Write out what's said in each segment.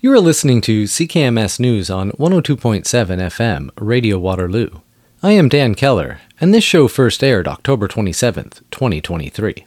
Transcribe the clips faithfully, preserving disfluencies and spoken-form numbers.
You are listening to C K M S News on one oh two point seven F M, Radio Waterloo. I am Dan Keller, and this show first aired October twenty-seventh, twenty twenty-three.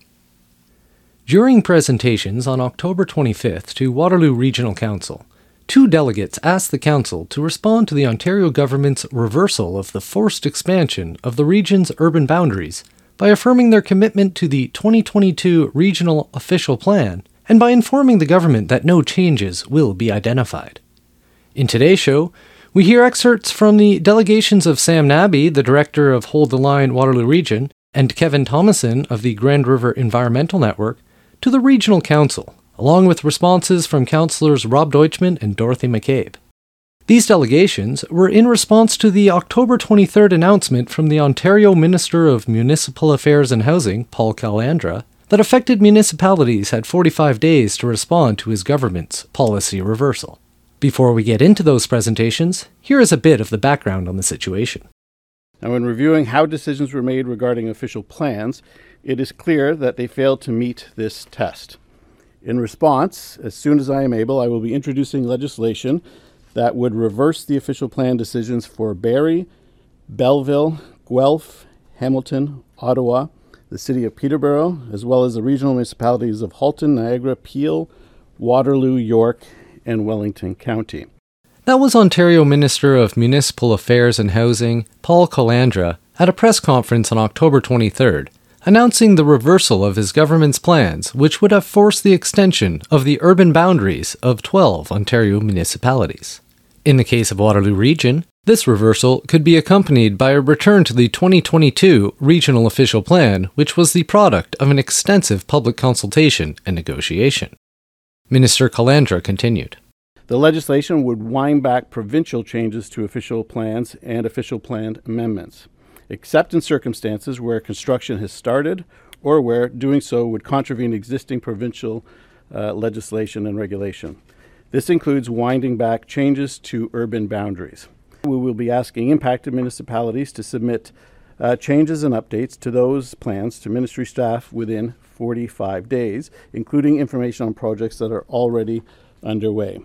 During presentations on October twenty-fifth to Waterloo Regional Council, two delegates asked the Council to respond to the Ontario government's reversal of the forced expansion of the region's urban boundaries by affirming their commitment to the twenty twenty-two Regional Official Plan and by informing the government that no changes will be identified. In today's show, we hear excerpts from the delegations of Sam Nabby, the director of Hold the Line Waterloo Region, and Kevin Thomason of the Grand River Environmental Network, to the Regional Council, along with responses from councillors Rob Deutschman and Dorothy McCabe. These delegations were in response to the October twenty-third announcement from the Ontario Minister of Municipal Affairs and Housing, Paul Calandra, that affected municipalities had forty-five days to respond to his government's policy reversal. Before we get into those presentations, here is a bit of the background on the situation. Now, in reviewing how decisions were made regarding official plans, it is clear that they failed to meet this test. In response, as soon as I am able, I will be introducing legislation that would reverse the official plan decisions for Barrie, Belleville, Guelph, Hamilton, Ottawa, the City of Peterborough, as well as the regional municipalities of Halton, Niagara, Peel, Waterloo, York, and Wellington County. That was Ontario Minister of Municipal Affairs and Housing, Paul Calandra, at a press conference on October twenty-third, announcing the reversal of his government's plans, which would have forced the extension of the urban boundaries of twelve Ontario municipalities. In the case of Waterloo Region, this reversal could be accompanied by a return to the twenty twenty-two Regional Official Plan, which was the product of an extensive public consultation and negotiation. Minister Calandra continued. The legislation would wind back provincial changes to official plans and official plan amendments, except in circumstances where construction has started or where doing so would contravene existing provincial uh, legislation and regulation. This includes winding back changes to urban boundaries. We will be asking impacted municipalities to submit uh, changes and updates to those plans to ministry staff within forty-five days, including information on projects that are already underway.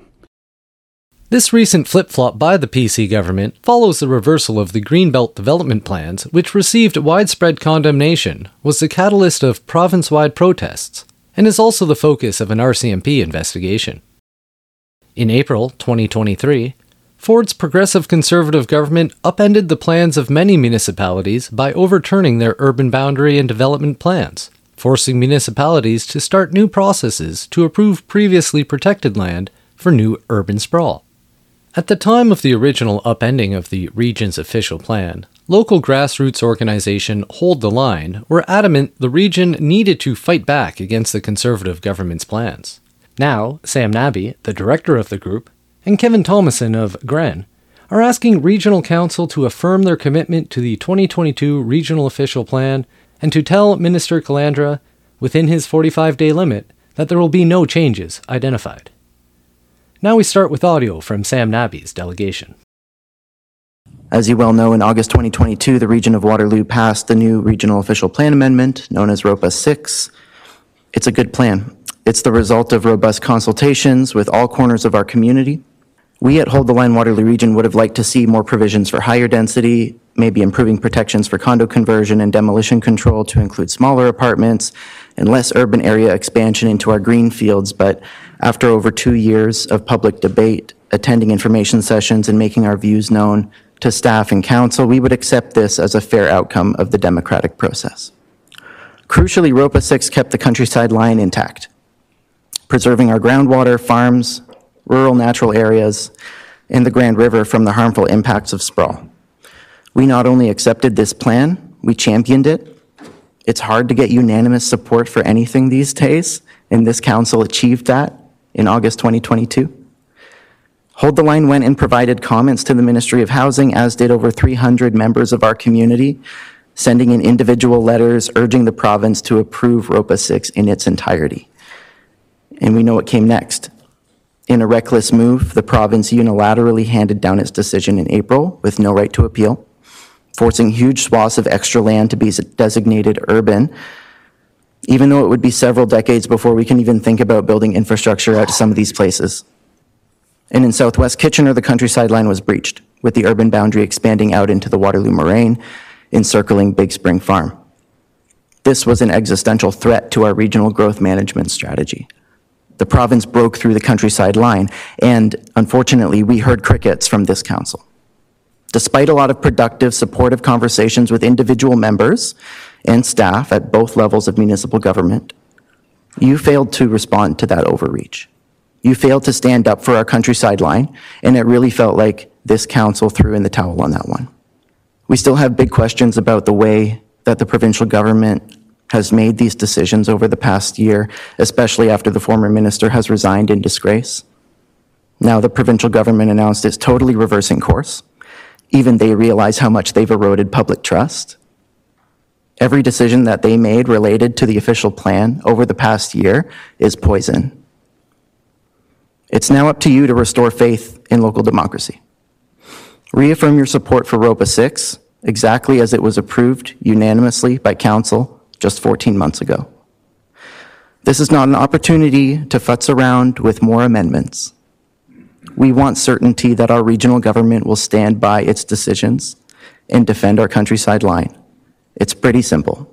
This recent flip-flop by the P C government follows the reversal of the Greenbelt development plans, which received widespread condemnation, was the catalyst of province-wide protests, and is also the focus of an R C M P investigation. In April twenty twenty-three, Ford's Progressive Conservative government upended the plans of many municipalities by overturning their urban boundary and development plans, forcing municipalities to start new processes to approve previously protected land for new urban sprawl. At the time of the original upending of the region's official plan, local grassroots organization Hold the Line were adamant the region needed to fight back against the Conservative government's plans. Now, Sam Nabby, the director of the group, and Kevin Thomason of G R E N are asking Regional Council to affirm their commitment to the twenty twenty-two Regional Official Plan and to tell Minister Calandra, within his forty-five day limit, that there will be no changes identified. Now we start with audio from Sam Nabby's delegation. As you well know, in August twenty twenty-two, the Region of Waterloo passed the new Regional Official Plan Amendment, known as ROPA six. It's a good plan. It's the result of robust consultations with all corners of our community. We at Hold the Line Waterloo Region would have liked to see more provisions for higher density, maybe improving protections for condo conversion and demolition control to include smaller apartments, and less urban area expansion into our green fields. But after over two years of public debate, attending information sessions, and making our views known to staff and council, we would accept this as a fair outcome of the democratic process. Crucially, ROPA six kept the countryside line intact, preserving our groundwater, farms, rural natural areas, and the Grand River from the harmful impacts of sprawl. We not only accepted this plan, we championed it. It's hard to get unanimous support for anything these days, and this council achieved that in August twenty twenty-two. Hold the Line went and provided comments to the Ministry of Housing, as did over three hundred members of our community, sending in individual letters urging the province to approve ROPA six in its entirety. And we know what came next. In a reckless move, the province unilaterally handed down its decision in April with no right to appeal, forcing huge swaths of extra land to be designated urban, even though it would be several decades before we can even think about building infrastructure out to some of these places. And in southwest Kitchener, the countryside line was breached, with the urban boundary expanding out into the Waterloo Moraine, encircling Big Spring Farm. This was an existential threat to our regional growth management strategy. The province broke through the countryside line, and unfortunately, we heard crickets from this council. Despite a lot of productive, supportive conversations with individual members and staff at both levels of municipal government, you failed to respond to that overreach. You failed to stand up for our countryside line, and it really felt like this council threw in the towel on that one. We still have big questions about the way that the provincial government has made these decisions over the past year, especially after the former minister has resigned in disgrace. Now the provincial government announced it's totally reversing course. Even they realize how much they've eroded public trust. Every decision that they made related to the official plan over the past year is poison. It's now up to you to restore faith in local democracy. Reaffirm your support for ROPA six, exactly as it was approved unanimously by council just fourteen months ago. This is not an opportunity to futz around with more amendments. We want certainty that our regional government will stand by its decisions and defend our countryside line. It's pretty simple.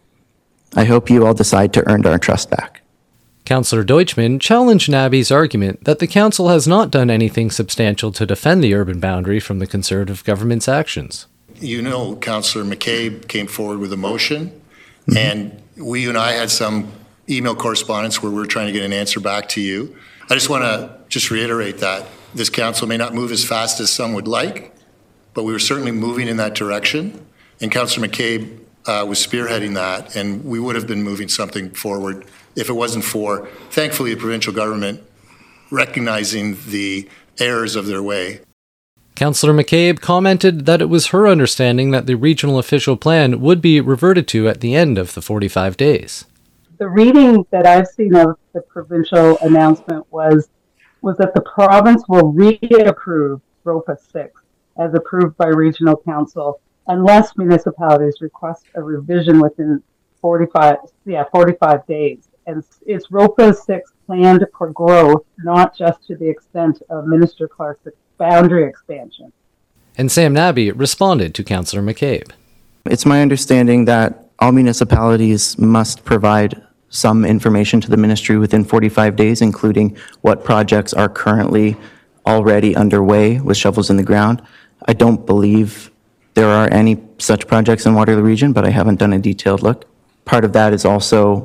I hope you all decide to earn our trust back. Councillor Deutschman challenged Nabby's argument that the council has not done anything substantial to defend the urban boundary from the Conservative government's actions. You know, Councillor McCabe came forward with a motion, mm-hmm. and we, you and I had some email correspondence where we were trying to get an answer back to you. I just want to just reiterate that this council may not move as fast as some would like, but we were certainly moving in that direction, and Councillor McCabe uh, was spearheading that, and we would have been moving something forward if it wasn't for, thankfully, the provincial government recognizing the errors of their way. Councillor McCabe commented that it was her understanding that the regional official plan would be reverted to at the end of the forty-five days. The reading that I've seen of the provincial announcement was, was that the province will reapprove ROPA six as approved by regional council unless municipalities request a revision within forty-five, yeah, forty-five days. And it's ROPA six planned for growth, not just to the extent of Minister Clark's boundary expansion. And Sam Nabby responded to Councillor McCabe. It's my understanding that all municipalities must provide some information to the ministry within forty-five days, including what projects are currently already underway with shovels in the ground. I don't believe there are any such projects in Waterloo Region, but I haven't done a detailed look. Part of that is also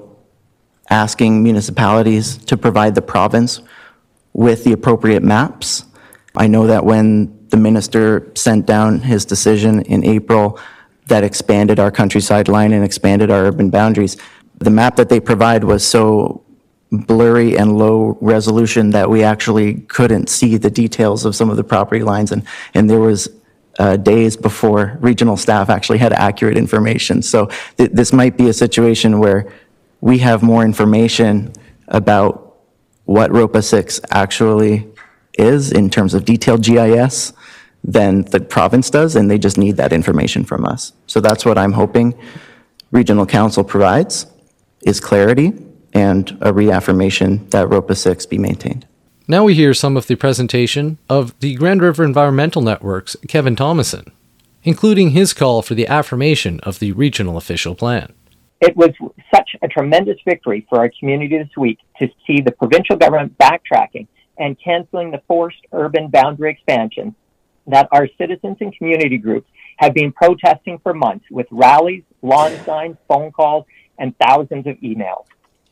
asking municipalities to provide the province with the appropriate maps. I know that when the minister sent down his decision in April that expanded our countryside line and expanded our urban boundaries, the map that they provide was so blurry and low resolution that we actually couldn't see the details of some of the property lines, and, and there was uh, days before regional staff actually had accurate information. So th- this might be a situation where we have more information about what ROPA six actually is in terms of detailed G I S than the province does, and they just need that information from us. So that's what I'm hoping regional council provides, is clarity and a reaffirmation that ROPA six be maintained. Now we hear some of the presentation of the Grand River Environmental Network's Kevin Thomason, including his call for the affirmation of the regional official plan. It was such a tremendous victory for our community this week to see the provincial government backtracking and canceling the forced urban boundary expansion that our citizens and community groups have been protesting for months with rallies, lawn signs, phone calls, and thousands of emails.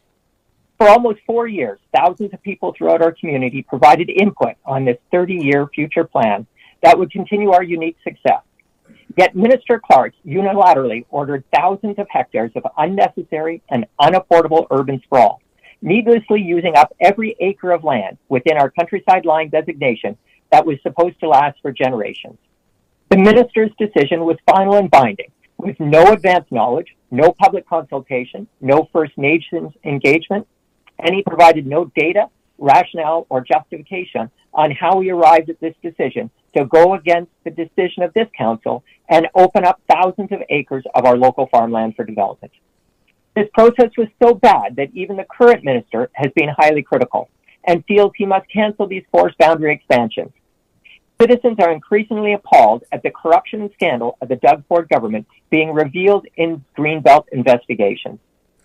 For almost four years, thousands of people throughout our community provided input on this thirty-year future plan that would continue our unique success. Yet Minister Clark unilaterally ordered thousands of hectares of unnecessary and unaffordable urban sprawl, needlessly using up every acre of land within our countryside line designation that was supposed to last for generations. The minister's decision was final and binding, with no advance knowledge, no public consultation, no First Nations engagement, and he provided no data, rationale, or justification on how he arrived at this decision to go against the decision of this council and open up thousands of acres of our local farmland for development. This process was so bad that even the current minister has been highly critical, and feels he must cancel these forced boundary expansions. Citizens are increasingly appalled at the corruption and scandal of the Doug Ford government being revealed in Greenbelt investigations.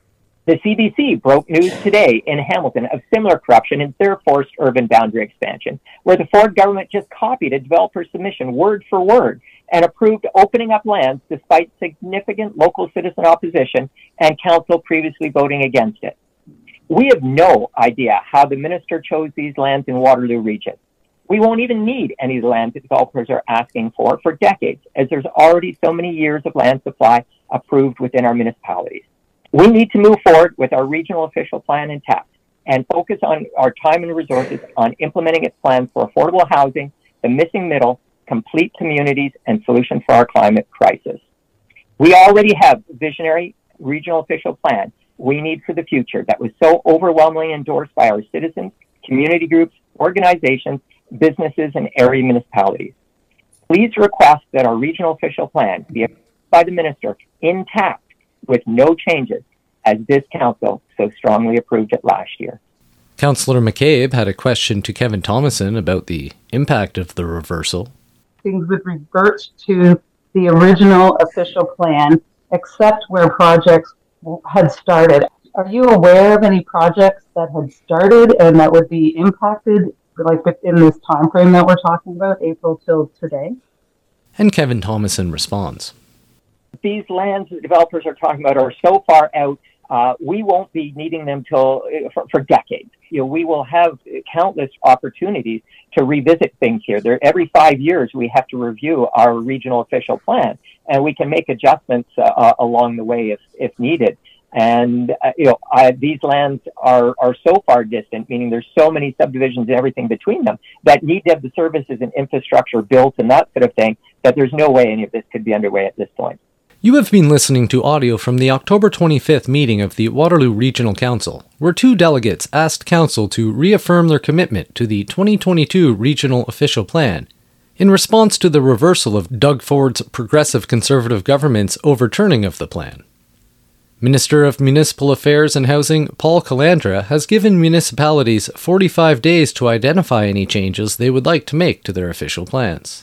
The C B C broke news today in Hamilton of similar corruption in their forced urban boundary expansion, where the Ford government just copied a developer's submission word for word and approved opening up lands despite significant local citizen opposition and council previously voting against it. We have no idea how the minister chose these lands in Waterloo region. We won't even need any of the land that developers are asking for for decades, as there's already so many years of land supply approved within our municipalities. We need to move forward with our regional official plan intact and focus on our time and resources on implementing its plans for affordable housing, the missing middle, complete communities, and solutions for our climate crisis. We already have a visionary regional official plan we need for the future that was so overwhelmingly endorsed by our citizens, community groups, organizations, businesses, and area municipalities. Please request that our regional official plan be approved by the minister intact with no changes, as this council so strongly approved it last year. Councillor McCabe had a question to Kevin Thomason about the impact of the reversal. Things would revert to the original official plan, except where projects had started. Are you aware of any projects that had started and that would be impacted, like within this time frame that we're talking about, April till today? And Kevin Thomason responds. These lands that developers are talking about are so far out, uh, we won't be needing them till for, for decades. You know, we will have countless opportunities to revisit things here. There, every five years, we have to review our regional official plan, and we can make adjustments uh, along the way if, if needed. And, uh, you know, I, these lands are, are so far distant, meaning there's so many subdivisions and everything between them that need to have the services and infrastructure built and that sort of thing, that there's no way any of this could be underway at this point. You have been listening to audio from the October twenty-fifth meeting of the Waterloo Regional Council, where two delegates asked Council to reaffirm their commitment to the twenty twenty-two Regional Official Plan, in response to the reversal of Doug Ford's Progressive Conservative government's overturning of the plan. Minister of Municipal Affairs and Housing Paul Calandra has given municipalities forty-five days to identify any changes they would like to make to their official plans.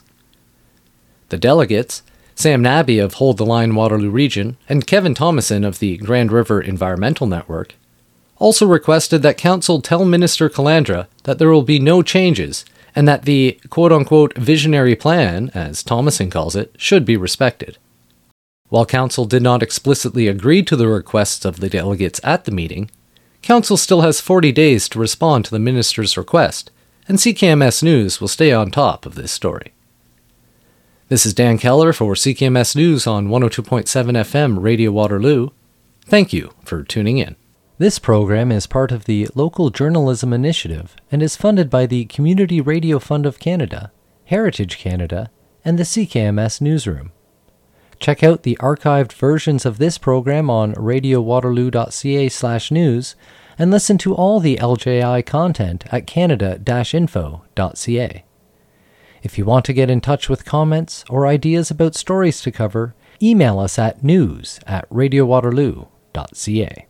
The delegates, Sam Nabby of Hold the Line Waterloo Region and Kevin Thomason of the Grand River Environmental Network, also requested that Council tell Minister Calandra that there will be no changes and that the quote-unquote visionary plan, as Thomason calls it, should be respected. While Council did not explicitly agree to the requests of the delegates at the meeting, Council still has forty days to respond to the Minister's request, and C K M S News will stay on top of this story. This is Dan Keller for C K M S News on one oh two point seven F M Radio Waterloo. Thank you for tuning in. This program is part of the Local Journalism Initiative and is funded by the Community Radio Fund of Canada, Heritage Canada, and the C K M S Newsroom. Check out the archived versions of this program on radiowaterloo.ca slash news and listen to all the L J I content at canada dash info dot c a. If you want to get in touch with comments or ideas about stories to cover, email us at news at radiowaterloo dot c a.